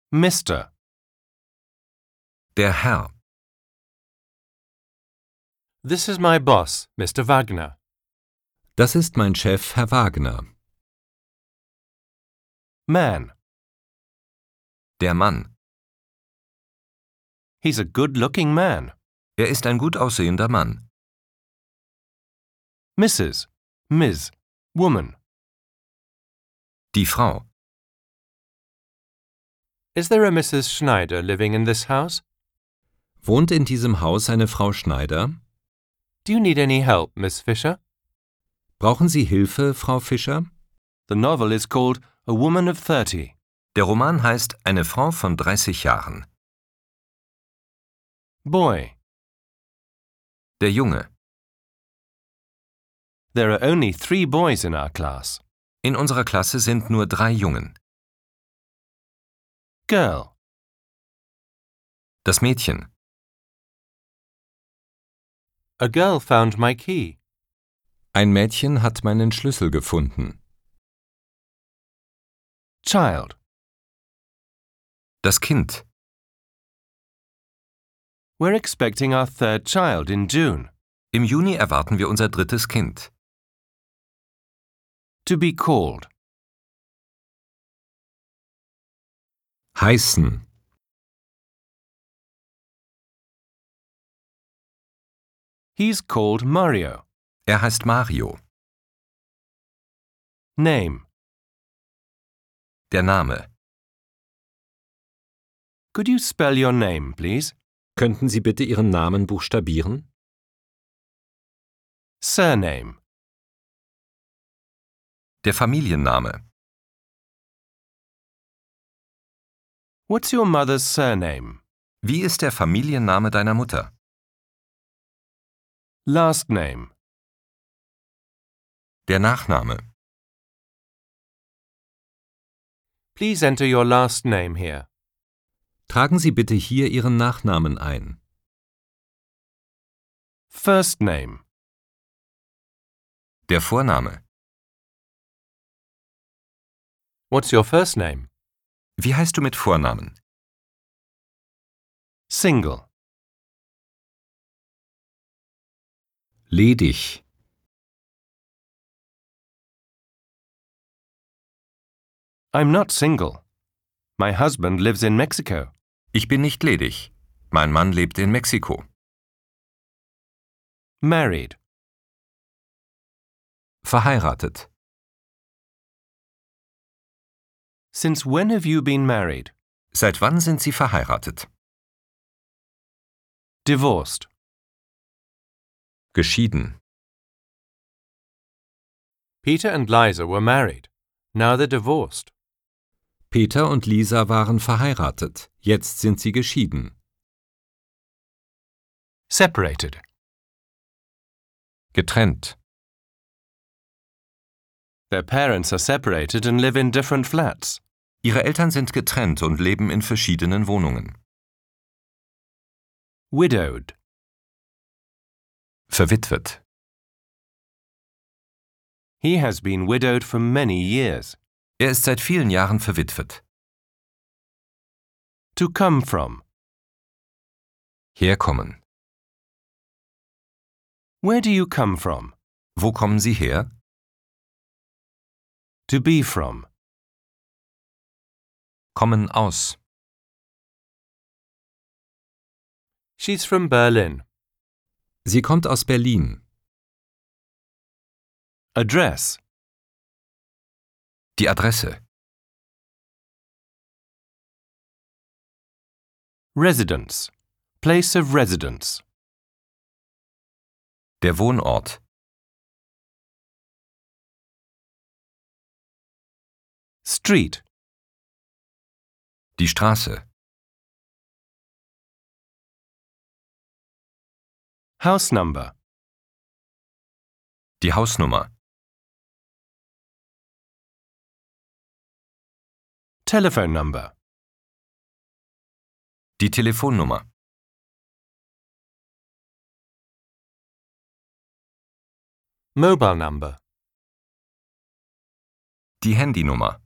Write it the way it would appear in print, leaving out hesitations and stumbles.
Mr. Der Herr. This is my boss, Mr. Wagner. Das ist mein Chef, Herr Wagner. Man. Der Mann. He's a good-looking man. Er ist ein gut aussehender Mann. Mrs. Ms. Woman. Die Frau. Is there a Mrs. Schneider living in this house? Wohnt in diesem Haus eine Frau Schneider? Do you need any help, Miss Fisher? Brauchen Sie Hilfe, Frau Fischer? The novel is called A Woman of 30. Der Roman heißt Eine Frau von 30 Jahren. Boy. Der Junge. There are only 3 boys in our class. In unserer Klasse sind nur 3 Jungen. Girl. Das Mädchen. A girl found my key. Ein Mädchen hat meinen Schlüssel gefunden. Child. Das Kind. We're expecting our 3rd child in June. Im Juni erwarten wir unser 3. Kind. To be called. Heißen. He's called Mario. Er heißt Mario. Name. Der Name. Could you spell your name, please? Könnten Sie bitte Ihren Namen buchstabieren? Surname. Der Familienname. What's your mother's surname? Wie ist der Familienname deiner Mutter? Last name. Der Nachname. Please enter your last name here. Tragen Sie bitte hier Ihren Nachnamen ein. First name. Der Vorname. What's your first name? Wie heißt du mit Vornamen? Single. Ledig. I'm not single. My husband lives in Mexico. Ich bin nicht ledig. Mein Mann lebt in Mexiko. Married. Verheiratet. Since when have you been married? Seit wann sind Sie verheiratet? Divorced. Geschieden. Peter and Liza were married. Now they're divorced. Peter und Lisa waren verheiratet. Jetzt sind sie geschieden. Separated. Getrennt. Their parents are separated and live in different flats. Ihre Eltern sind getrennt und leben in verschiedenen Wohnungen. Widowed. Verwitwet. He has been widowed for many years. Er ist seit vielen Jahren verwitwet. To come from. Herkommen. Where do you come from? Wo kommen Sie her? To be from. Kommen aus. She's from Berlin. Sie kommt aus Berlin. Address. Die Adresse. Residence. Place of residence. Der Wohnort. Street. Die Straße. House number. Die Hausnummer. Telephone number. Die Telefonnummer. Mobile number. Die Handynummer.